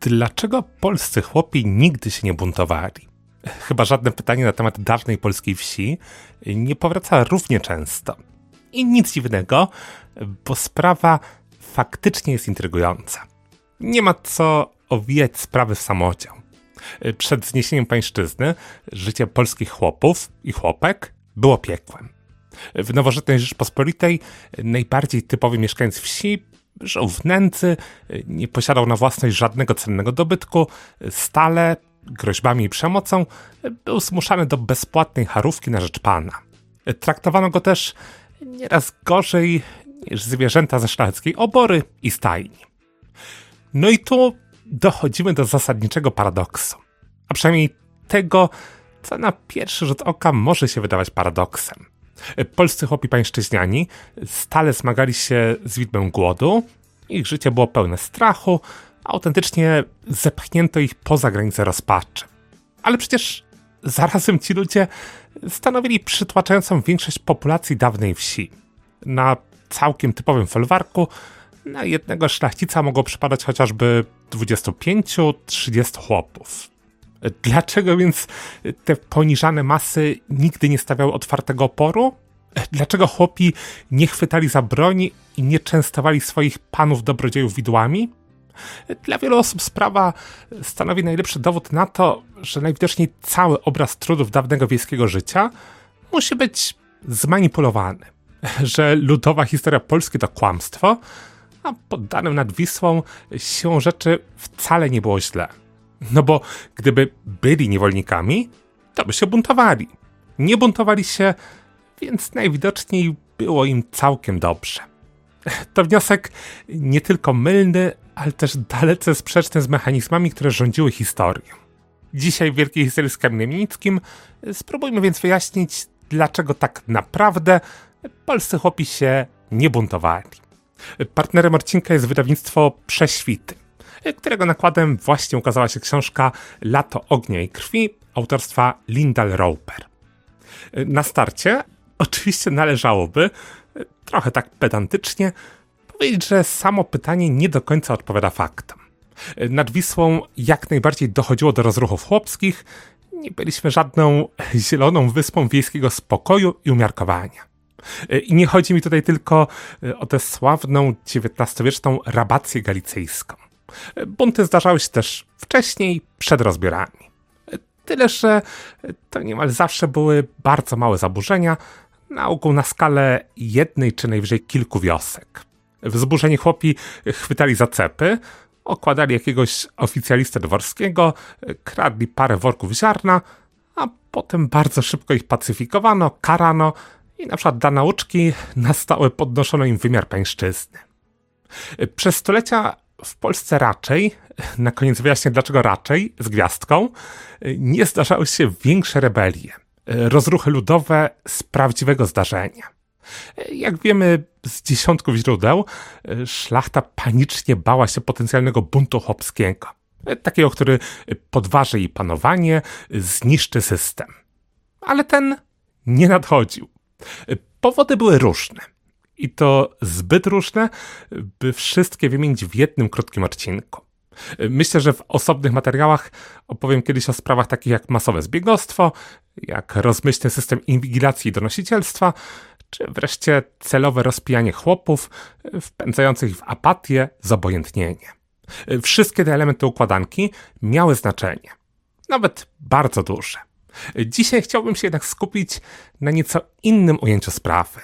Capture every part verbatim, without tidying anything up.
Dlaczego polscy chłopi nigdy się nie buntowali? Chyba żadne pytanie na temat dawnej polskiej wsi nie powraca równie często. I nic dziwnego, bo sprawa faktycznie jest intrygująca. Nie ma co owijać sprawy w samodział. Przed zniesieniem pańszczyzny życie polskich chłopów i chłopek było piekłem. W nowożytnej Rzeczpospolitej najbardziej typowy mieszkaniec wsi żył w nędzy, nie posiadał na własność żadnego cennego dobytku, stale, groźbami i przemocą był zmuszany do bezpłatnej charówki na rzecz pana. Traktowano go też nieraz gorzej niż zwierzęta ze szlacheckiej obory i stajni. No i tu dochodzimy do zasadniczego paradoksu, a przynajmniej tego, co na pierwszy rzut oka może się wydawać paradoksem. Polscy chłopi pańszczyźniani stale zmagali się z widmem głodu, ich życie było pełne strachu, a autentycznie zepchnięto ich poza granice rozpaczy. Ale przecież zarazem ci ludzie stanowili przytłaczającą większość populacji dawnej wsi. Na całkiem typowym folwarku na jednego szlachcica mogło przypadać chociażby dwudziestu pięciu do trzydziestu chłopów. Dlaczego więc te poniżane masy nigdy nie stawiały otwartego oporu? Dlaczego chłopi nie chwytali za broni i nie częstowali swoich panów dobrodziejów widłami? Dla wielu osób sprawa stanowi najlepszy dowód na to, że najwidoczniej cały obraz trudów dawnego wiejskiego życia musi być zmanipulowany. Że ludowa historia Polski to kłamstwo, a poddanym nad Wisłą siłą rzeczy wcale nie było źle. No bo gdyby byli niewolnikami, to by się buntowali. Nie buntowali się, więc najwidoczniej było im całkiem dobrze. To wniosek nie tylko mylny, ale też dalece sprzeczny z mechanizmami, które rządziły historią. Dzisiaj w Wielkiej Historii z Kamilem Janickim spróbujmy więc wyjaśnić, dlaczego tak naprawdę polscy chłopi się nie buntowali. Partnerem odcinka jest wydawnictwo Prześwity, którego nakładem właśnie ukazała się książka Lato ognia i krwi autorstwa Lyndall Roper. Na starcie oczywiście należałoby, trochę tak pedantycznie, powiedzieć, że samo pytanie nie do końca odpowiada faktom. Nad Wisłą jak najbardziej dochodziło do rozruchów chłopskich, nie byliśmy żadną zieloną wyspą wiejskiego spokoju i umiarkowania. I nie chodzi mi tutaj tylko o tę sławną dziewiętnastowieczną rabację galicyjską. Bunty zdarzały się też wcześniej, przed rozbiorami. Tyle, że to niemal zawsze były bardzo małe zaburzenia, na ogół na skalę jednej czy najwyżej kilku wiosek. Wzburzeni chłopi chwytali za cepy, okładali jakiegoś oficjalistę dworskiego, kradli parę worków ziarna, a potem bardzo szybko ich pacyfikowano, karano i na przykład dla nauczki na stałe podnoszono im wymiar pańszczyzny. Przez stulecia w Polsce raczej, na koniec wyjaśnię dlaczego raczej, z gwiazdką, nie zdarzały się większe rebelie, rozruchy ludowe z prawdziwego zdarzenia. Jak wiemy z dziesiątków źródeł, szlachta panicznie bała się potencjalnego buntu chłopskiego, takiego, który podważy jej panowanie, zniszczy system. Ale ten nie nadchodził. Powody były różne. I to zbyt różne, by wszystkie wymienić w jednym krótkim odcinku. Myślę, że w osobnych materiałach opowiem kiedyś o sprawach takich jak masowe zbiegostwo, jak rozmyślny system inwigilacji i donosicielstwa, czy wreszcie celowe rozpijanie chłopów, wpędzających ich w apatię, zobojętnienie. Wszystkie te elementy układanki miały znaczenie. Nawet bardzo duże. Dzisiaj chciałbym się jednak skupić na nieco innym ujęciu sprawy.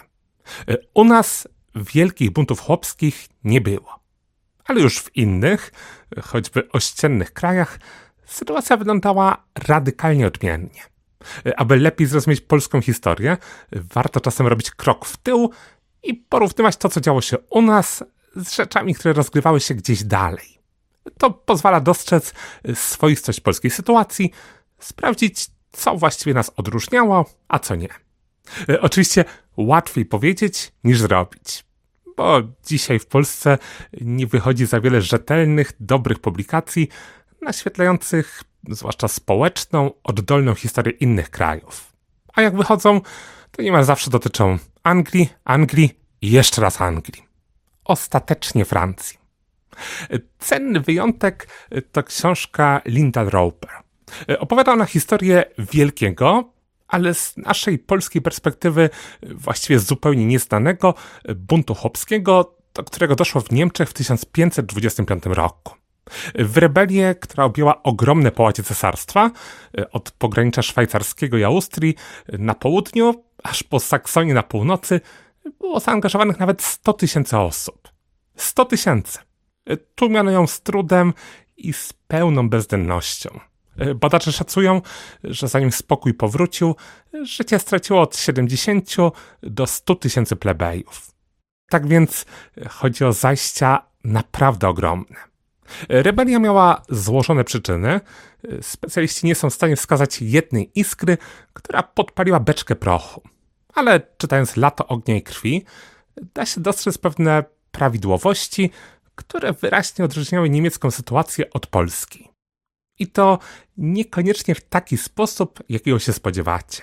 U nas wielkich buntów chłopskich nie było. Ale już w innych, choćby ościennych krajach, sytuacja wyglądała radykalnie odmiennie. Aby lepiej zrozumieć polską historię, warto czasem robić krok w tył i porównywać to, co działo się u nas, z rzeczami, które rozgrywały się gdzieś dalej. To pozwala dostrzec swoistość polskiej sytuacji, sprawdzić, co właściwie nas odróżniało, a co nie. Oczywiście łatwiej powiedzieć niż zrobić, bo dzisiaj w Polsce nie wychodzi za wiele rzetelnych, dobrych publikacji naświetlających zwłaszcza społeczną, oddolną historię innych krajów. A jak wychodzą, to niemal zawsze dotyczą Anglii, Anglii i jeszcze raz Anglii. Ostatecznie Francji. Cenny wyjątek to książka Linda Roper. Opowiada ona historię wielkiego, ale z naszej polskiej perspektywy właściwie zupełnie nieznanego buntu chłopskiego, do którego doszło w Niemczech w tysiąc pięćset dwudziestym piątym roku. W rebelię, która objęła ogromne połacie cesarstwa, od pogranicza szwajcarskiego i Austrii na południu, aż po Saksonię na północy, było zaangażowanych nawet sto tysięcy osób. sto tysięcy! Tłumiono ją z trudem i z pełną bezdennością. Badacze szacują, że zanim spokój powrócił, życie straciło od siedemdziesięciu do stu tysięcy plebejów. Tak więc chodzi o zajścia naprawdę ogromne. Rebelia miała złożone przyczyny. Specjaliści nie są w stanie wskazać jednej iskry, która podpaliła beczkę prochu. Ale czytając Lato ognia i krwi, da się dostrzec pewne prawidłowości, które wyraźnie odróżniały niemiecką sytuację od polskiej. I to niekoniecznie w taki sposób, jakiego się spodziewacie.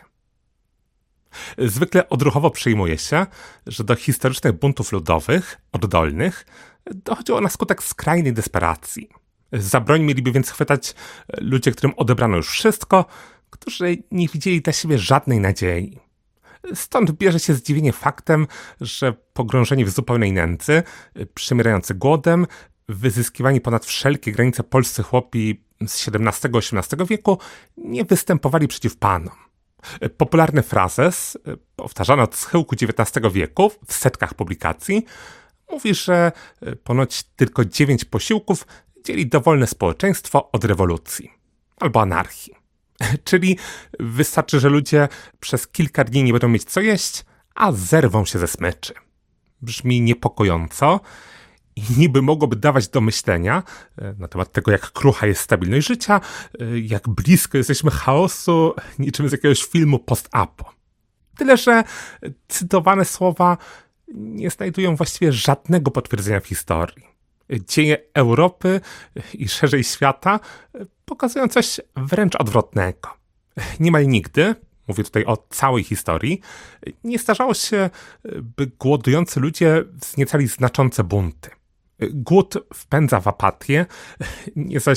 Zwykle odruchowo przyjmuje się, że do historycznych buntów ludowych, oddolnych, dochodziło na skutek skrajnej desperacji. Za broń mieliby więc chwytać ludzie, którym odebrano już wszystko, którzy nie widzieli dla siebie żadnej nadziei. Stąd bierze się zdziwienie faktem, że pogrążeni w zupełnej nędzy, przymierający głodem, wyzyskiwani ponad wszelkie granice polscy chłopi z siedemnastego osiemnastego wieku nie występowali przeciw panom. Popularny frazes, powtarzany od schyłku dziewiętnastego wieku w setkach publikacji, mówi, że ponoć tylko dziewięć posiłków dzieli dowolne społeczeństwo od rewolucji albo anarchii. Czyli wystarczy, że ludzie przez kilka dni nie będą mieć co jeść, a zerwą się ze smyczy. Brzmi niepokojąco i niby mogłoby dawać do myślenia na temat tego, jak krucha jest stabilność życia, jak blisko jesteśmy chaosu, niczym z jakiegoś filmu post-apo. Tyle, że cytowane słowa nie znajdują właściwie żadnego potwierdzenia w historii. Dzieje Europy i szerzej świata pokazują coś wręcz odwrotnego. Niemal nigdy, mówię tutaj o całej historii, nie zdarzało się, by głodujący ludzie wzniecali znaczące bunty. Głód wpędza w apatię, nie zaś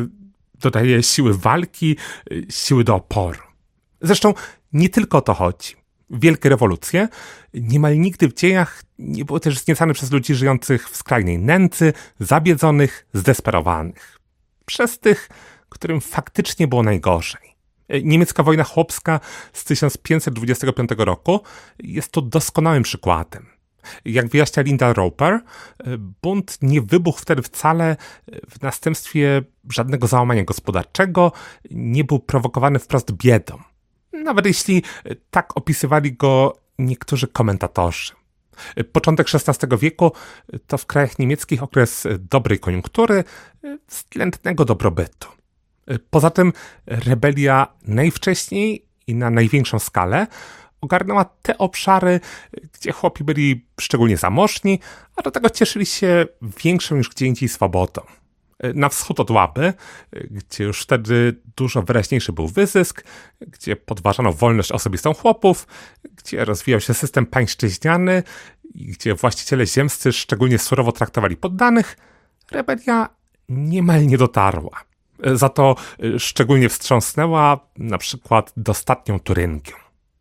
dodaje siły walki, siły do oporu. Zresztą nie tylko o to chodzi. Wielkie rewolucje niemal nigdy w dziejach nie były też wzniecane przez ludzi żyjących w skrajnej nędzy, zabiedzonych, zdesperowanych. Przez tych, którym faktycznie było najgorzej. Niemiecka wojna chłopska z tysiąc pięćset dwudziestego piątego roku jest tu doskonałym przykładem. Jak wyjaśnia Linda Roper, bunt nie wybuchł wtedy wcale w następstwie żadnego załamania gospodarczego, nie był prowokowany wprost biedą. Nawet jeśli tak opisywali go niektórzy komentatorzy. Początek szesnastego wieku to w krajach niemieckich okres dobrej koniunktury, względnego dobrobytu. Poza tym rebelia najwcześniej i na największą skalę ogarnęła te obszary, gdzie chłopi byli szczególnie zamożni, a do tego cieszyli się większą niż gdzie indziej swobodą. Na wschód od Łaby, gdzie już wtedy dużo wyraźniejszy był wyzysk, gdzie podważano wolność osobistą chłopów, gdzie rozwijał się system pańszczyźniany i gdzie właściciele ziemscy szczególnie surowo traktowali poddanych, rebelia niemal nie dotarła. Za to szczególnie wstrząsnęła na przykład dostatnią Turyngią.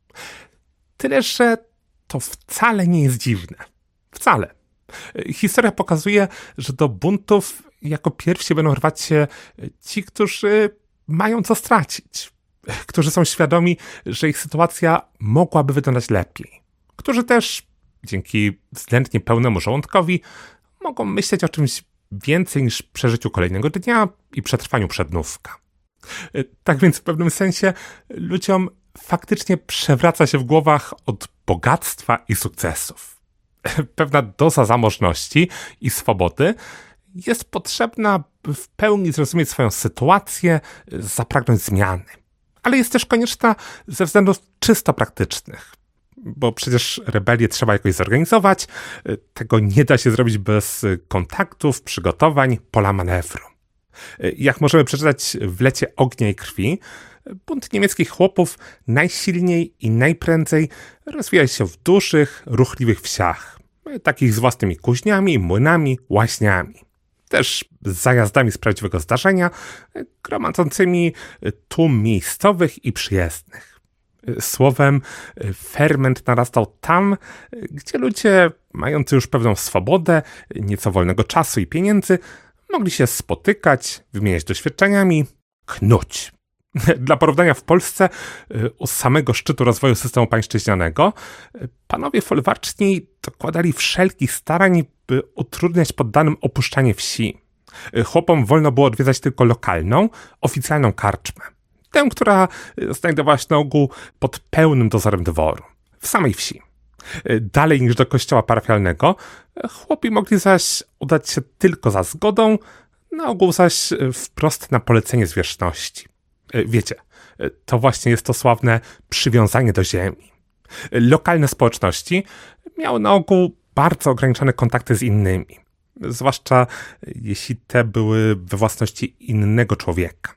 Tyle, że to wcale nie jest dziwne. Wcale. Historia pokazuje, że do buntów jako pierwsi będą rwać się ci, którzy mają co stracić. Którzy są świadomi, że ich sytuacja mogłaby wyglądać lepiej. Którzy też, dzięki względnie pełnemu żołądkowi, mogą myśleć o czymś więcej niż przeżyciu kolejnego dnia i przetrwaniu przednówka. Tak więc w pewnym sensie ludziom faktycznie przewraca się w głowach od bogactwa i sukcesów. Pewna doza zamożności i swobody jest potrzebna, by w pełni zrozumieć swoją sytuację, zapragnąć zmiany. Ale jest też konieczna ze względów czysto praktycznych. Bo przecież rebelię trzeba jakoś zorganizować. Tego nie da się zrobić bez kontaktów, przygotowań, pola manewru. Jak możemy przeczytać w Lecie ognia i krwi, bunt niemieckich chłopów najsilniej i najprędzej rozwija się w dużych, ruchliwych wsiach. Takich z własnymi kuźniami, młynami, łaźniami. też z zajazdami z prawdziwego zdarzenia, gromadzącymi tłum miejscowych i przyjezdnych. Słowem, ferment narastał tam, gdzie ludzie, mający już pewną swobodę, nieco wolnego czasu i pieniędzy, mogli się spotykać, wymieniać doświadczeniami, knuć. Dla porównania, w Polsce u samego szczytu rozwoju systemu pańszczyźnianego panowie folwarczni dokładali wszelkich starań, by utrudniać poddanym opuszczanie wsi. Chłopom wolno było odwiedzać tylko lokalną, oficjalną karczmę. Tę, która znajdowała się na ogół pod pełnym dozorem dworu, w samej wsi. Dalej niż do kościoła parafialnego, chłopi mogli zaś udać się tylko za zgodą, na ogół zaś wprost na polecenie zwierzchności. Wiecie, to właśnie jest to sławne przywiązanie do ziemi. Lokalne społeczności miały na ogół bardzo ograniczone kontakty z innymi, zwłaszcza jeśli te były we własności innego człowieka.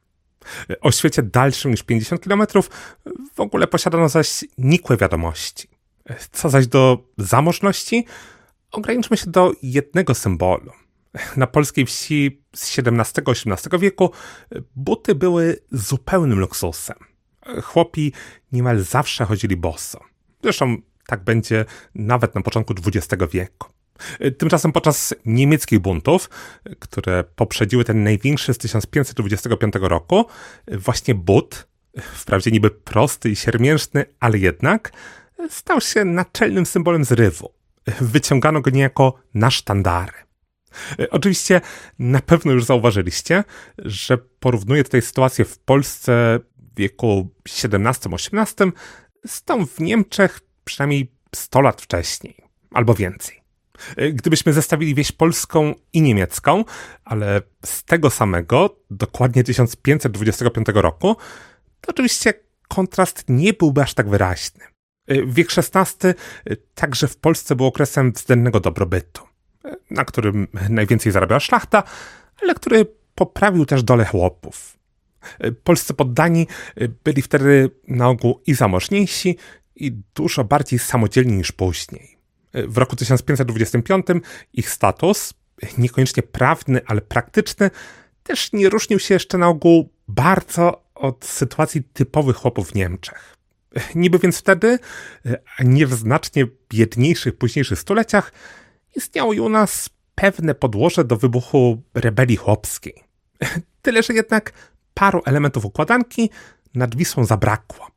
O świecie dalszym niż pięćdziesiąt kilometrów w ogóle posiadano zaś nikłe wiadomości. Co zaś do zamożności, ograniczmy się do jednego symbolu. Na polskiej wsi z siedemnastego osiemnastego wieku buty były zupełnym luksusem. Chłopi niemal zawsze chodzili boso. Zresztą tak będzie nawet na początku dwudziestego wieku. Tymczasem podczas niemieckich buntów, które poprzedziły ten największy z tysiąc pięćset dwudziestego piątego roku, właśnie but, wprawdzie niby prosty i siermiężny, ale jednak, stał się naczelnym symbolem zrywu. Wyciągano go niejako na sztandary. Oczywiście na pewno już zauważyliście, że porównuję tutaj sytuację w Polsce w wieku siedemnastym osiemnastym z tą w Niemczech przynajmniej sto lat wcześniej, albo więcej. Gdybyśmy zestawili wieś polską i niemiecką, ale z tego samego, dokładnie tysiąc pięćset dwudziestego piątego roku, to oczywiście kontrast nie byłby aż tak wyraźny. Wiek szesnasty także w Polsce był okresem względnego dobrobytu, na którym najwięcej zarabiała szlachta, ale który poprawił też dolę chłopów. Polscy poddani byli wtedy na ogół i zamożniejsi, i dużo bardziej samodzielni niż później. W roku tysiąc pięćset dwudziestym piątym ich status, niekoniecznie prawny, ale praktyczny, też nie różnił się jeszcze na ogół bardzo od sytuacji typowych chłopów w Niemczech. Niby więc wtedy, a nie w znacznie biedniejszych późniejszych stuleciach, istniało i u nas pewne podłoże do wybuchu rebelii chłopskiej. Tyle, że jednak paru elementów układanki nad Wisłą zabrakło.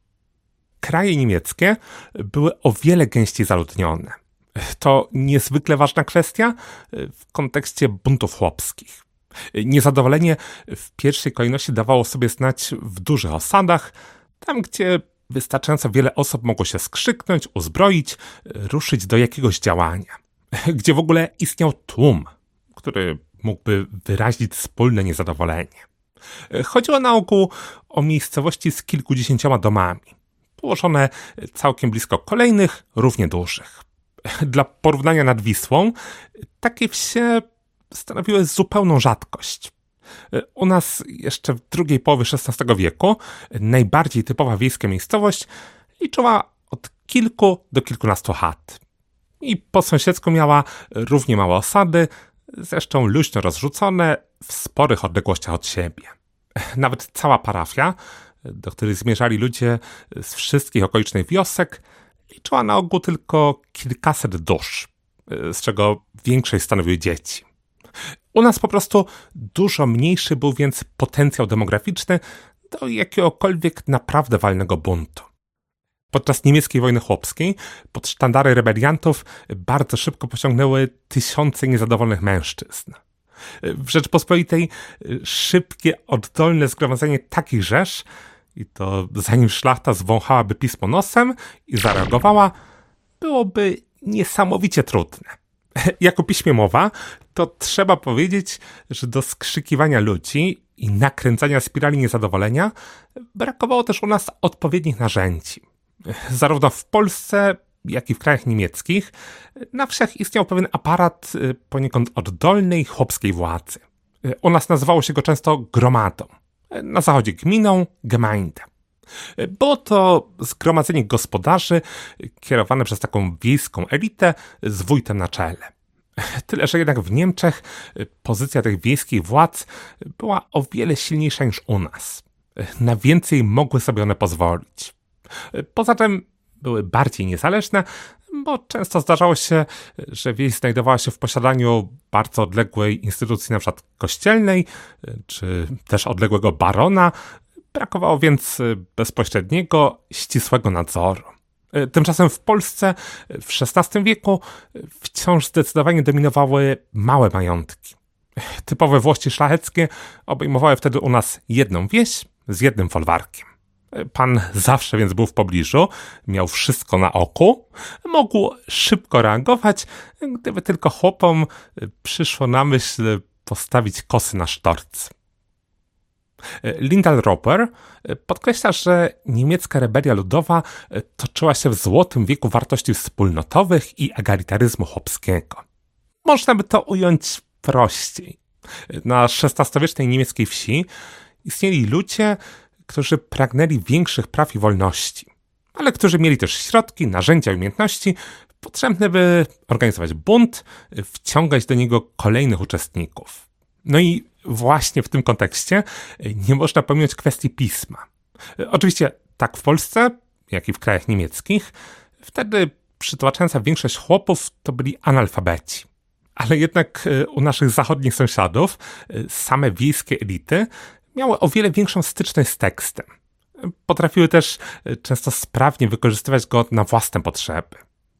Kraje niemieckie były o wiele gęściej zaludnione. To niezwykle ważna kwestia w kontekście buntów chłopskich. Niezadowolenie w pierwszej kolejności dawało sobie znać w dużych osadach, tam gdzie wystarczająco wiele osób mogło się skrzyknąć, uzbroić, ruszyć do jakiegoś działania. Gdzie w ogóle istniał tłum, który mógłby wyrazić wspólne niezadowolenie. Chodziło na ogół o miejscowości z kilkudziesięcioma domami, położone całkiem blisko kolejnych, równie dużych. Dla porównania nad Wisłą, takie wsie stanowiły zupełną rzadkość. U nas jeszcze w drugiej połowie szesnastego wieku najbardziej typowa wiejska miejscowość liczyła od kilku do kilkunastu chat. I po sąsiedzku miała równie małe osady, zresztą luźno rozrzucone w sporych odległościach od siebie. Nawet cała parafia, do której zmierzali ludzie z wszystkich okolicznych wiosek, liczyła na ogół tylko kilkaset dusz, z czego większość stanowiły dzieci. U nas po prostu dużo mniejszy był więc potencjał demograficzny do jakiegokolwiek naprawdę walnego buntu. Podczas niemieckiej wojny chłopskiej pod sztandary rebeliantów bardzo szybko pociągnęły tysiące niezadowolonych mężczyzn. W Rzeczpospolitej szybkie, oddolne zgromadzenie takich rzesz, i to zanim szlachta zwąchałaby pismo nosem i zareagowała, byłoby niesamowicie trudne. Jako piśmie mowa, to trzeba powiedzieć, że do skrzykiwania ludzi i nakręcania spirali niezadowolenia brakowało też u nas odpowiednich narzędzi. Zarówno w Polsce, jak i w krajach niemieckich na wsiach istniał pewien aparat poniekąd oddolnej chłopskiej władzy. U nas nazywało się go często gromadą, na zachodzie gminą, Gemeinde. Było to zgromadzenie gospodarzy kierowane przez taką wiejską elitę z wójtem na czele. Tyle, że jednak w Niemczech pozycja tych wiejskich władz była o wiele silniejsza niż u nas. Na więcej mogły sobie one pozwolić. Poza tym były bardziej niezależne, bo często zdarzało się, że wieś znajdowała się w posiadaniu bardzo odległej instytucji, na przykład kościelnej, czy też odległego barona. Brakowało więc bezpośredniego, ścisłego nadzoru. Tymczasem w Polsce w szesnastym wieku wciąż zdecydowanie dominowały małe majątki. Typowe włości szlacheckie obejmowały wtedy u nas jedną wieś z jednym folwarkiem. Pan zawsze więc był w pobliżu, miał wszystko na oku, mógł szybko reagować, gdyby tylko chłopom przyszło na myśl postawić kosy na sztorc. Lyndall Roper podkreśla, że niemiecka rebelia ludowa toczyła się w złotym wieku wartości wspólnotowych i egalitaryzmu chłopskiego. Można by to ująć prościej. Na szesnastowiecznej niemieckiej wsi istnieli ludzie, którzy pragnęli większych praw i wolności, ale którzy mieli też środki, narzędzia i umiejętności potrzebne, by organizować bunt, wciągać do niego kolejnych uczestników. No i właśnie w tym kontekście nie można pominąć kwestii pisma. Oczywiście tak w Polsce, jak i w krajach niemieckich, wtedy przytłaczająca większość chłopów to byli analfabeci. Ale jednak u naszych zachodnich sąsiadów same wiejskie elity miały o wiele większą styczność z tekstem. Potrafiły też często sprawnie wykorzystywać go na własne potrzeby.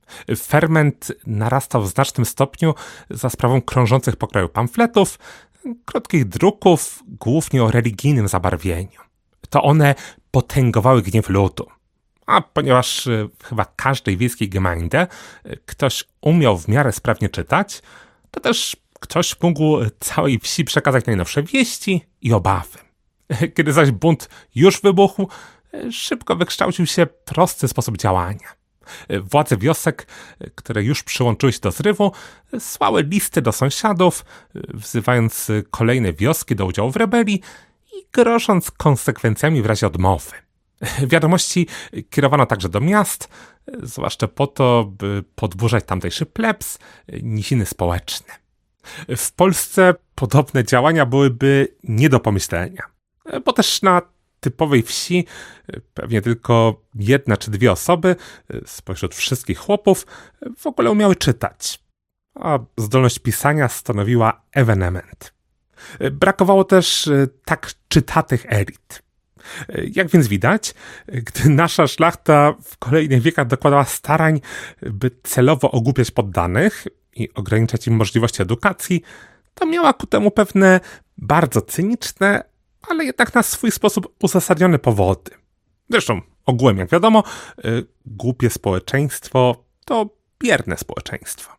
Ferment narastał w znacznym stopniu za sprawą krążących po kraju pamfletów, krótkich druków, głównie o religijnym zabarwieniu. To one potęgowały gniew ludu. A ponieważ w chyba każdej wiejskiej gemeinde ktoś umiał w miarę sprawnie czytać, to też ktoś mógł całej wsi przekazać najnowsze wieści i obawy. Kiedy zaś bunt już wybuchł, szybko wykształcił się prosty sposób działania. Władze wiosek, które już przyłączyły się do zrywu, słały listy do sąsiadów, wzywając kolejne wioski do udziału w rebelii i grożąc konsekwencjami w razie odmowy. Wiadomości kierowano także do miast, zwłaszcza po to, by podburzać tamtejszy plebs, niziny społeczne. W Polsce podobne działania byłyby nie do pomyślenia, bo też na typowej wsi pewnie tylko jedna czy dwie osoby spośród wszystkich chłopów w ogóle umiały czytać, a zdolność pisania stanowiła ewenement. Brakowało też tak czytatych elit. Jak więc widać, gdy nasza szlachta w kolejnych wiekach dokładała starań, by celowo ogłupiać poddanych i ograniczać im możliwości edukacji, to miała ku temu pewne bardzo cyniczne, ale jednak na swój sposób uzasadnione powody. Zresztą ogółem, jak wiadomo, głupie społeczeństwo to bierne społeczeństwo.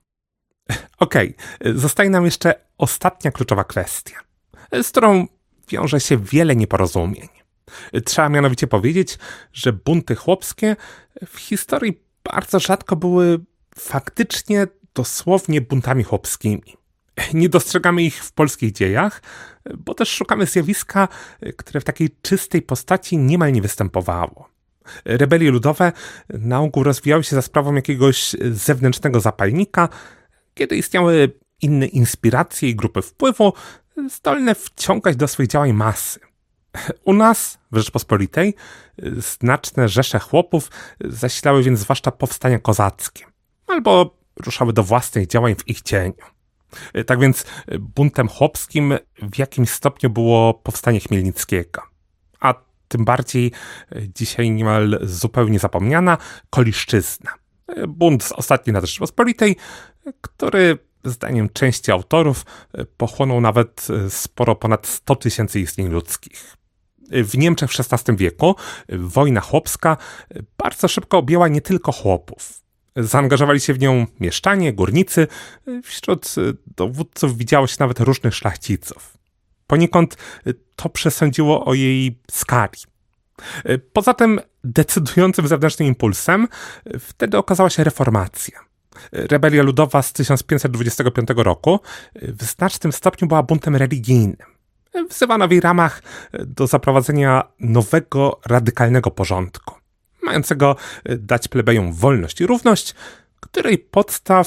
Okej, okay, zostaje nam jeszcze ostatnia kluczowa kwestia, z którą wiąże się wiele nieporozumień. Trzeba mianowicie powiedzieć, że bunty chłopskie w historii bardzo rzadko były faktycznie dosłownie buntami chłopskimi. Nie dostrzegamy ich w polskich dziejach, bo też szukamy zjawiska, które w takiej czystej postaci niemal nie występowało. Rebelie ludowe na ogół rozwijały się za sprawą jakiegoś zewnętrznego zapalnika, kiedy istniały inne inspiracje i grupy wpływu zdolne wciągać do swoich działań masy. U nas, w Rzeczpospolitej, znaczne rzesze chłopów zasilały więc zwłaszcza powstania kozackie, albo ruszały do własnych działań w ich cieniu. Tak więc buntem chłopskim w jakimś stopniu było powstanie Chmielnickiego, a tym bardziej dzisiaj niemal zupełnie zapomniana Koliszczyzna. Bunt z ostatniej nad Rzeczpospolitej, który zdaniem części autorów pochłonął nawet sporo ponad sto tysięcy istnień ludzkich. W Niemczech w szesnastym wieku wojna chłopska bardzo szybko objęła nie tylko chłopów. Zaangażowali się w nią mieszczanie, górnicy, wśród dowódców widziało się nawet różnych szlachciców. Poniekąd to przesądziło o jej skali. Poza tym decydującym zewnętrznym impulsem wtedy okazała się reformacja. Rebelia ludowa z tysiąc pięćset dwudziestego piątego roku w znacznym stopniu była buntem religijnym. Wzywano w jej ramach do zaprowadzenia nowego, radykalnego porządku, mającego dać plebejom wolność i równość, której podstaw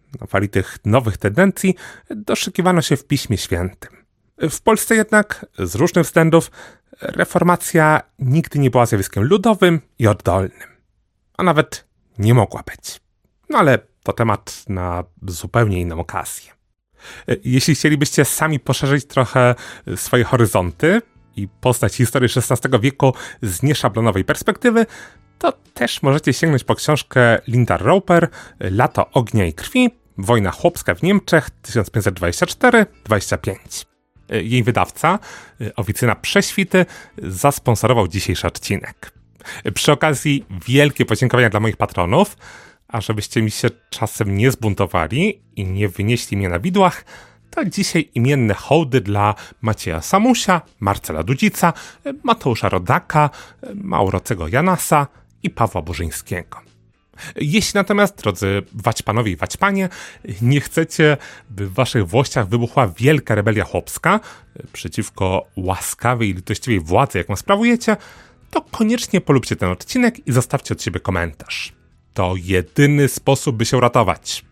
na fali tych nowych tendencji doszukiwano się w Piśmie Świętym. W Polsce jednak, z różnych względów, reformacja nigdy nie była zjawiskiem ludowym i oddolnym. A nawet nie mogła być. No ale to temat na zupełnie inną okazję. Jeśli chcielibyście sami poszerzyć trochę swoje horyzonty i poznać historię szesnastego wieku z nieszablonowej perspektywy, to też możecie sięgnąć po książkę Linda Roper Lato ognia i krwi, wojna chłopska w Niemczech tysiąc pięćset dwadzieścia cztery dwadzieścia pięć. Jej wydawca, Oficyna Prześwity, zasponsorował dzisiejszy odcinek. Przy okazji wielkie podziękowania dla moich patronów, a żebyście mi się czasem nie zbuntowali i nie wynieśli mnie na widłach, to dzisiaj imienne hołdy dla Macieja Samusia, Marcela Dudzica, Mateusza Rodaka, Maurocego Janasa i Pawła Burzyńskiego. Jeśli natomiast, drodzy waćpanowie i waćpanie, nie chcecie, by w waszych włościach wybuchła wielka rebelia chłopska przeciwko łaskawej i litościwej władzy, jaką sprawujecie, to koniecznie polubcie ten odcinek i zostawcie od siebie komentarz. To jedyny sposób, by się uratować.